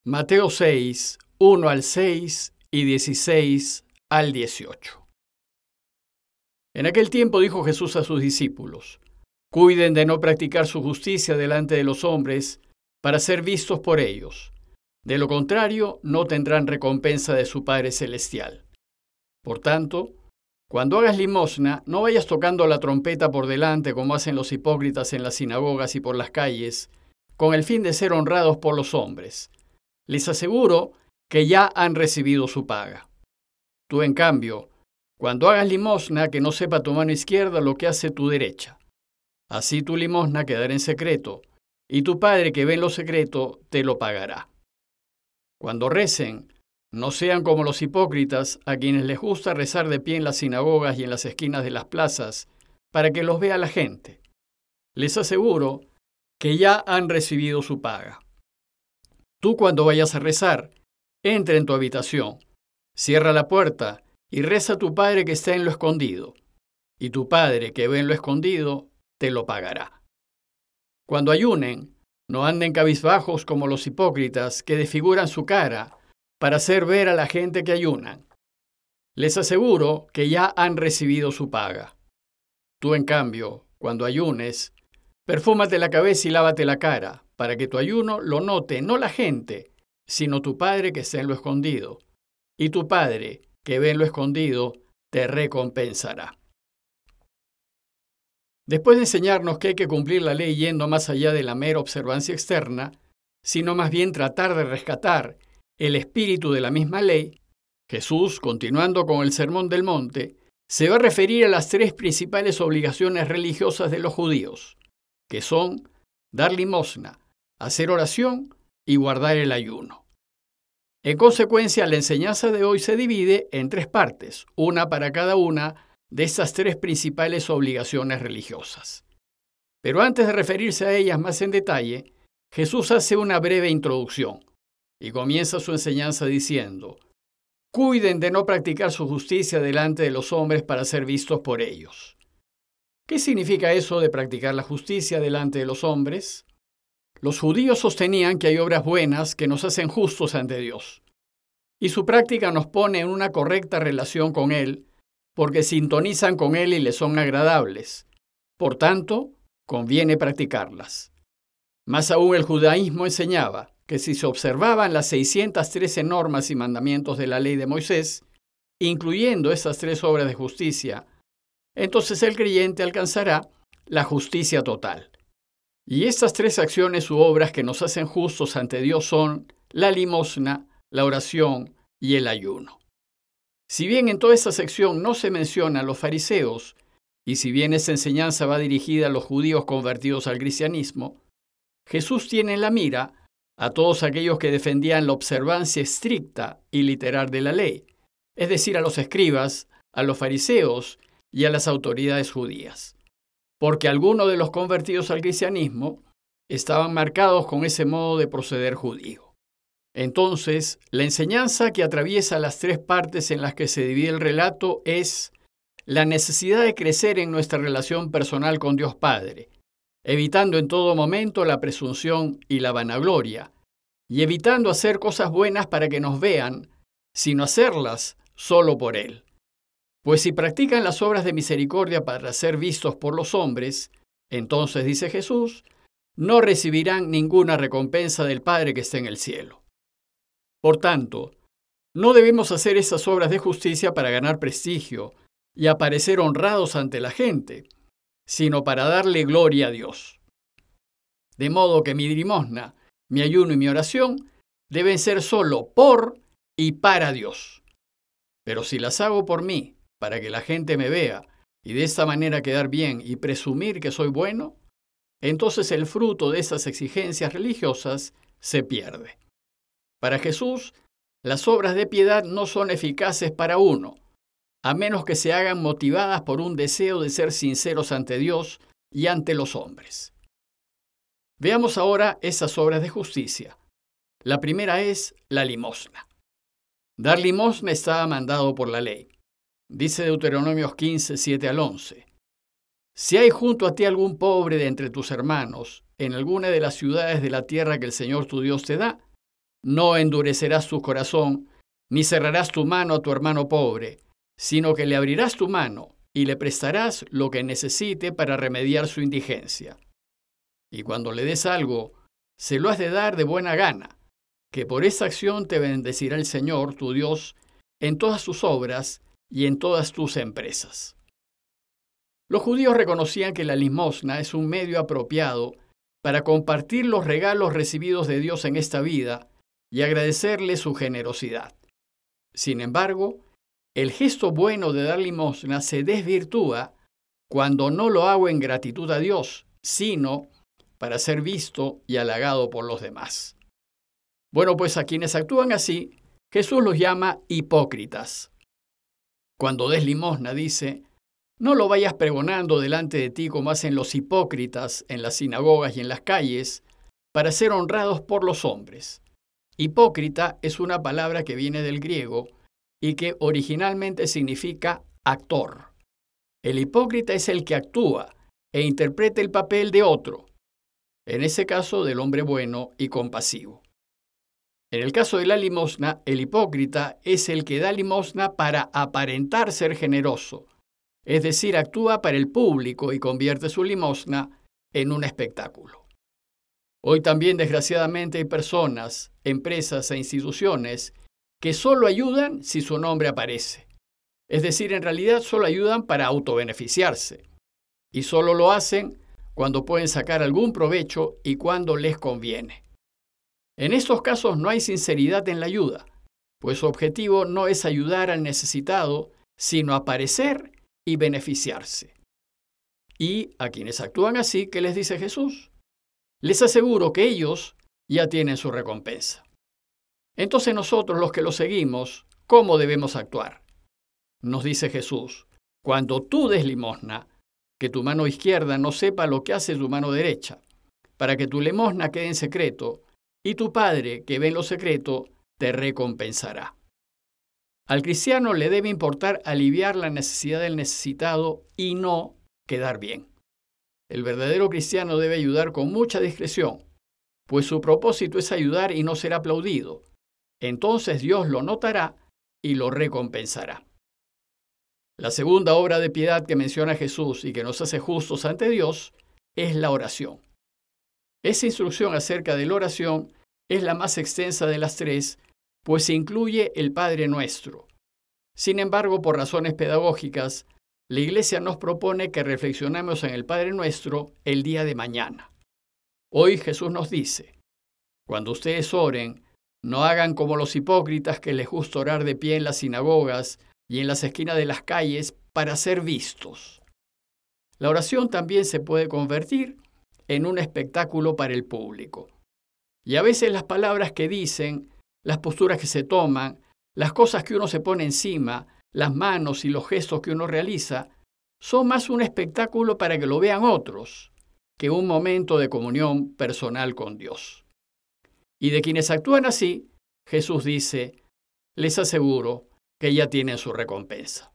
Mateo 6, 1 al 6 y 16 al 18. En aquel tiempo dijo Jesús a sus discípulos: Cuiden de no practicar su justicia delante de los hombres para ser vistos por ellos. De lo contrario, no tendrán recompensa de su Padre Celestial. Por tanto, cuando hagas limosna, no vayas tocando la trompeta por delante como hacen los hipócritas en las sinagogas y por las calles, con el fin de ser honrados por los hombres. Les aseguro que ya han recibido su paga. Tú, en cambio, cuando hagas limosna, que no sepa tu mano izquierda lo que hace tu derecha. Así tu limosna quedará en secreto, y tu Padre que ve en lo secreto te lo pagará. Cuando recen, no sean como los hipócritas, a quienes les gusta rezar de pie en las sinagogas y en las esquinas de las plazas, para que los vea la gente. Les aseguro que ya han recibido su paga. Tú, cuando vayas a rezar, entra en tu habitación, cierra la puerta y reza a tu Padre que está en lo escondido, y tu Padre que ve en lo escondido te lo pagará. Cuando ayunen, no anden cabizbajos como los hipócritas que desfiguran su cara para hacer ver a la gente que ayunan. Les aseguro que ya han recibido su paga. Tú, en cambio, cuando ayunes, perfúmate la cabeza y lávate la cara, para que tu ayuno lo note no la gente, sino tu Padre que está en lo escondido. Y tu Padre que ve en lo escondido te recompensará. Después de enseñarnos que hay que cumplir la ley yendo más allá de la mera observancia externa, sino más bien tratar de rescatar el espíritu de la misma ley, Jesús, continuando con el Sermón del Monte, se va a referir a las tres principales obligaciones religiosas de los judíos, que son dar limosna, hacer oración y guardar el ayuno. En consecuencia, la enseñanza de hoy se divide en tres partes, una para cada una de estas tres principales obligaciones religiosas. Pero antes de referirse a ellas más en detalle, Jesús hace una breve introducción y comienza su enseñanza diciendo: Cuiden de no practicar su justicia delante de los hombres para ser vistos por ellos. ¿Qué significa eso de practicar la justicia delante de los hombres? Los judíos sostenían que hay obras buenas que nos hacen justos ante Dios, y su práctica nos pone en una correcta relación con Él, porque sintonizan con Él y le son agradables. Por tanto, conviene practicarlas. Más aún, el judaísmo enseñaba que si se observaban las 613 normas y mandamientos de la ley de Moisés, incluyendo esas tres obras de justicia, entonces el creyente alcanzará la justicia total. Y estas tres acciones u obras que nos hacen justos ante Dios son la limosna, la oración y el ayuno. Si bien en toda esta sección no se mencionan los fariseos, y si bien esa enseñanza va dirigida a los judíos convertidos al cristianismo, Jesús tiene en la mira a todos aquellos que defendían la observancia estricta y literal de la ley, es decir, a los escribas, a los fariseos y a las autoridades judías, porque algunos de los convertidos al cristianismo estaban marcados con ese modo de proceder judío. Entonces, la enseñanza que atraviesa las tres partes en las que se divide el relato es la necesidad de crecer en nuestra relación personal con Dios Padre, evitando en todo momento la presunción y la vanagloria, y evitando hacer cosas buenas para que nos vean, sino hacerlas solo por Él. Pues si practican las obras de misericordia para ser vistos por los hombres, entonces, dice Jesús, no recibirán ninguna recompensa del Padre que está en el cielo. Por tanto, no debemos hacer esas obras de justicia para ganar prestigio y aparecer honrados ante la gente, sino para darle gloria a Dios. De modo que mi limosna, mi ayuno y mi oración deben ser solo por y para Dios. Pero si las hago por mí, para que la gente me vea y de esta manera quedar bien y presumir que soy bueno, entonces el fruto de esas exigencias religiosas se pierde. Para Jesús, las obras de piedad no son eficaces para uno, a menos que se hagan motivadas por un deseo de ser sinceros ante Dios y ante los hombres. Veamos ahora esas obras de justicia. La primera es la limosna. Dar limosna estaba mandado por la ley. Dice Deuteronomios 15, 7 al 11. Si hay junto a ti algún pobre de entre tus hermanos, en alguna de las ciudades de la tierra que el Señor tu Dios te da, No endurecerás tu corazón, ni cerrarás tu mano a tu hermano pobre, sino que le abrirás tu mano y le prestarás lo que necesite para remediar su indigencia. Y cuando le des algo, se lo has de dar de buena gana, que por esa acción te bendecirá el Señor, tu Dios, en todas tus obras y en todas tus empresas. Los judíos reconocían que la limosna es un medio apropiado para compartir los regalos recibidos de Dios en esta vida y agradecerle su generosidad. Sin embargo, el gesto bueno de dar limosna se desvirtúa cuando no lo hago en gratitud a Dios, sino para ser visto y halagado por los demás. Bueno, pues a quienes actúan así, Jesús los llama hipócritas. Cuando des limosna, dice, no lo vayas pregonando delante de ti como hacen los hipócritas en las sinagogas y en las calles, para ser honrados por los hombres. Hipócrita es una palabra que viene del griego y que originalmente significa actor. El hipócrita es el que actúa e interpreta el papel de otro, en ese caso del hombre bueno y compasivo. En el caso de la limosna, el hipócrita es el que da limosna para aparentar ser generoso, es decir, actúa para el público y convierte su limosna en un espectáculo. Hoy también, desgraciadamente, hay personas, empresas e instituciones que solo ayudan si su nombre aparece. Es decir, en realidad solo ayudan para autobeneficiarse. Y solo lo hacen cuando pueden sacar algún provecho y cuando les conviene. En estos casos no hay sinceridad en la ayuda, pues su objetivo no es ayudar al necesitado, sino aparecer y beneficiarse. Y a quienes actúan así, ¿qué les dice Jesús? Les aseguro que ellos ya tienen su recompensa. Entonces nosotros, los que lo seguimos, ¿cómo debemos actuar? Nos dice Jesús, cuando tú des limosna, que tu mano izquierda no sepa lo que hace tu mano derecha, para que tu limosna quede en secreto, y tu Padre, que ve en lo secreto, te recompensará. Al cristiano le debe importar aliviar la necesidad del necesitado y no quedar bien. El verdadero cristiano debe ayudar con mucha discreción, pues su propósito es ayudar y no ser aplaudido. Entonces Dios lo notará y lo recompensará. La segunda obra de piedad que menciona Jesús y que nos hace justos ante Dios es la oración. Esa instrucción acerca de la oración es la más extensa de las tres, pues incluye el Padre Nuestro. Sin embargo, por razones pedagógicas, la Iglesia nos propone que reflexionemos en el Padre Nuestro el día de mañana. Hoy Jesús nos dice, cuando ustedes oren, no hagan como los hipócritas que les gusta orar de pie en las sinagogas y en las esquinas de las calles para ser vistos. La oración también se puede convertir en un espectáculo para el público. Y a veces las palabras que dicen, las posturas que se toman, las cosas que uno se pone encima, las manos y los gestos que uno realiza, son más un espectáculo para que lo vean otros que un momento de comunión personal con Dios. Y de quienes actúan así, Jesús dice, les aseguro que ya tienen su recompensa.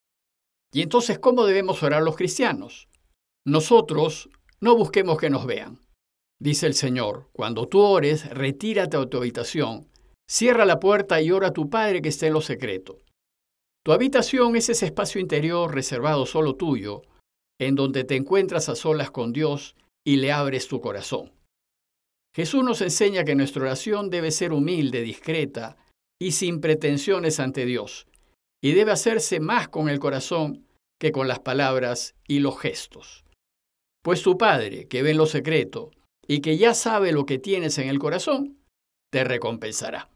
Y entonces, ¿cómo debemos orar los cristianos? Nosotros no busquemos que nos vean. Dice el Señor, cuando tú ores, retírate a tu habitación, cierra la puerta y ora a tu Padre que esté en lo secreto. Tu habitación es ese espacio interior reservado solo tuyo, en donde te encuentras a solas con Dios y le abres tu corazón. Jesús nos enseña que nuestra oración debe ser humilde, discreta y sin pretensiones ante Dios, y debe hacerse más con el corazón que con las palabras y los gestos. Pues tu Padre, que ve en lo secreto y que ya sabe lo que tienes en el corazón, te recompensará.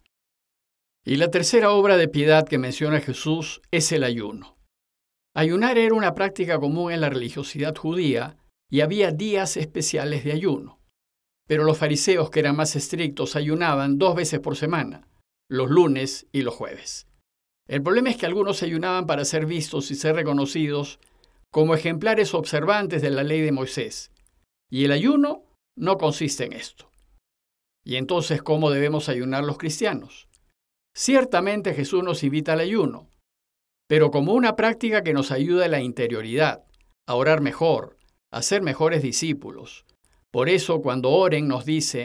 Y la tercera obra de piedad que menciona Jesús es el ayuno. Ayunar era una práctica común en la religiosidad judía y había días especiales de ayuno. Pero los fariseos, que eran más estrictos, ayunaban 2 veces por semana, los lunes y los jueves. El problema es que algunos ayunaban para ser vistos y ser reconocidos como ejemplares observantes de la ley de Moisés. Y el ayuno no consiste en esto. ¿Y entonces cómo debemos ayunar los cristianos? Ciertamente Jesús nos invita al ayuno, pero como una práctica que nos ayuda a la interioridad, a orar mejor, a ser mejores discípulos. Por eso, cuando oren, nos dice,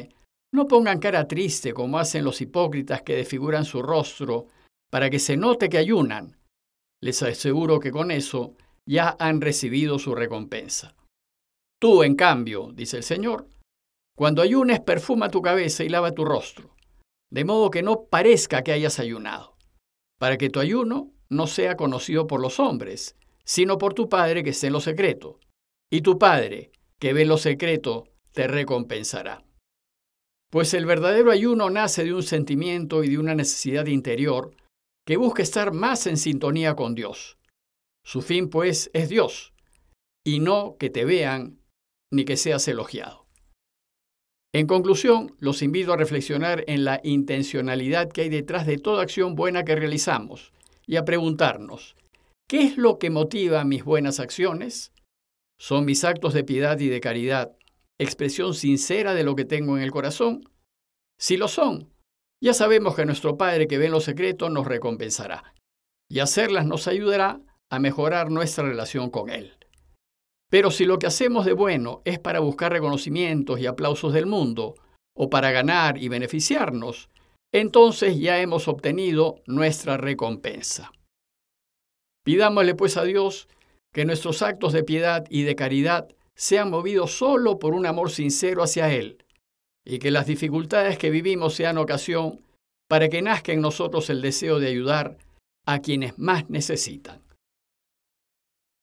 No pongan cara triste como hacen los hipócritas que desfiguran su rostro para que se note que ayunan. Les aseguro que con eso ya han recibido su recompensa. Tú, en cambio, dice el Señor, cuando ayunes, perfuma tu cabeza y lava tu rostro, de modo que no parezca que hayas ayunado, para que tu ayuno no sea conocido por los hombres, sino por tu Padre que está en lo secreto. Y tu Padre, que ve lo secreto, te recompensará. Pues el verdadero ayuno nace de un sentimiento y de una necesidad interior que busca estar más en sintonía con Dios. Su fin, pues, es Dios, y no que te vean ni que seas elogiado. En conclusión, los invito a reflexionar en la intencionalidad que hay detrás de toda acción buena que realizamos y a preguntarnos, ¿qué es lo que motiva mis buenas acciones? ¿Son mis actos de piedad y de caridad expresión sincera de lo que tengo en el corazón? Si lo son, ya sabemos que nuestro Padre que ve en lo secreto nos recompensará, y hacerlas nos ayudará a mejorar nuestra relación con Él. Pero si lo que hacemos de bueno es para buscar reconocimientos y aplausos del mundo, o para ganar y beneficiarnos, entonces ya hemos obtenido nuestra recompensa. Pidámosle pues a Dios que nuestros actos de piedad y de caridad sean movidos solo por un amor sincero hacia Él, y que las dificultades que vivimos sean ocasión para que nazca en nosotros el deseo de ayudar a quienes más necesitan.